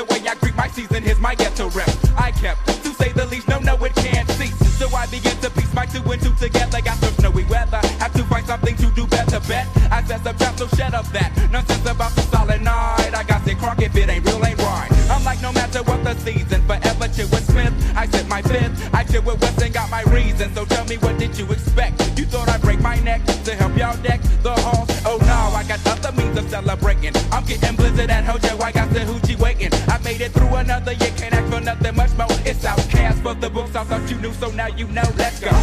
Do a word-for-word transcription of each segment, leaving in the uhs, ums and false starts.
way I greet my season, here's my ghetto rep. I kept, to say the least, no, no, it can't cease. So I begin to piece my two and two together. Got some snowy weather, have to find something to do better, bet. I said some trap, so shut up that nonsense about the solid night. I got sick crock, if it ain't real, ain't right. I'm like, no matter what the season, forever chill with Smith. I said my fifth, I chill with West and got my reason. So tell me, what did you expect? You thought I'd break my neck to help y'all deck the halls? Oh no, I got other means of celebrating. I'm getting blizzard at Hojo, I got the hoochie waiting. I made it through another year, can't ask for nothing much more. It's Outcast for the books, I thought you knew, so now you know, let's go.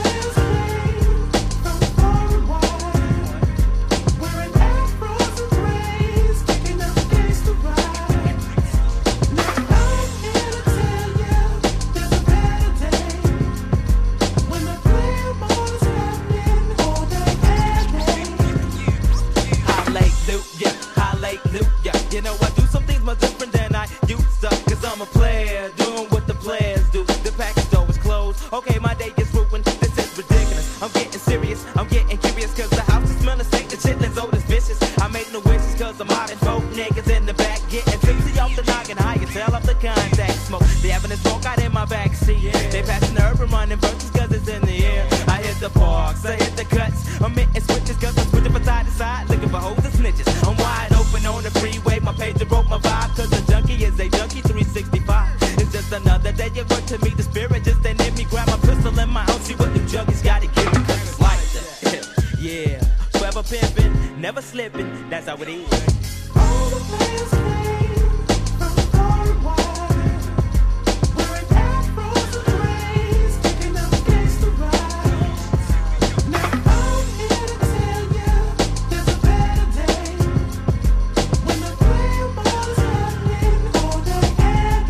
You know I do some things much different than I used to, cause I'm a player, doing what the players do. The package store is closed, okay my day is ruined, this is ridiculous. I'm getting serious, I'm getting curious, cause the house is smelling steak, the chitlins old as vicious. I make no wishes cause I'm out and folk niggas in the back, getting tipsy off the noggin, high and tell off the contact smoke. They having a smoke out in my backseat, yeah. They passing the urban running versus cause it's in the air. I hit the parks, I hit the cuts, I'm hitting switches cause I'm switching from side to side, looking for hoes and snitches. I'm wide open on the freeway, my pager broke my vibe, cause the junkie is a junkie three sixty-five. It's just another day you work to me, the spirit just ain't in me. Grab my pistol in my own, see what them junkies gotta give me, cause it's like that. Yeah, forever pimping, never slipping, that's how it is. All the players play from far and wide, wearing afros and grays, kicking up against the rise. Now I'm here to tell you, there's a better day, when the player ball is happening all day and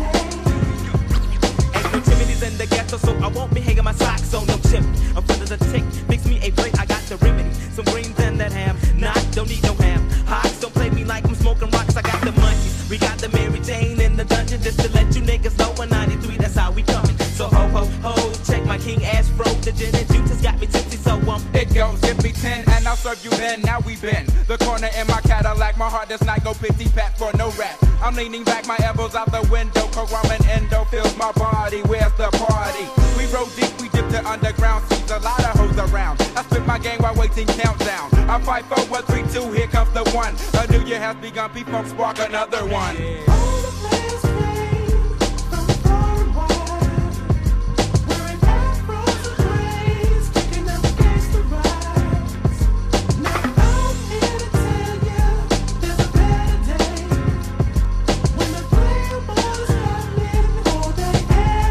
day. Ain't no chimneys in the ghetto, so I won't be hanging my socks on no chimney. I'm full of the tick, fix me a plate, I got the remedy. Some greens and that ham, nah, don't need no ham. Hawks don't play me like I'm smoking rocks, I got the munchies. We got the Mary Jane in the dungeon, just to let you niggas know we're ninety-three, that's how we coming. So ho ho ho, check my King Ash Fro, the gin and juice has got me tipsy, so um It goes, give me ten and I'll serve you then. Now we been the corner in my Cadillac, my heart does not go pity pat for no rap. I'm leaning back, my elbows out the window, coke ramen endo fills my body. Where's the party? We roll deep, we dip to underground, sees a lot of hoes around. I spit my game while waiting countdown. I fight for one, three, two, here comes the one. A new year has begun, people spark another one. All the players play from far and wide, wearing afros and grays, kicking up against the rise. Now I'm here to tell you, there's a better day, when the player ball is happening all day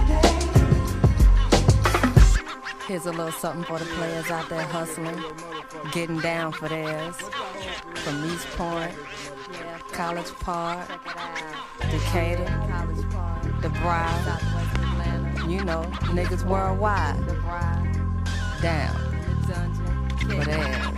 and day. Here's a little something for the players out there hustling, getting down for theirs. From East Point, College Park, Decatur, the Broward, you know, niggas worldwide. Down for theirs.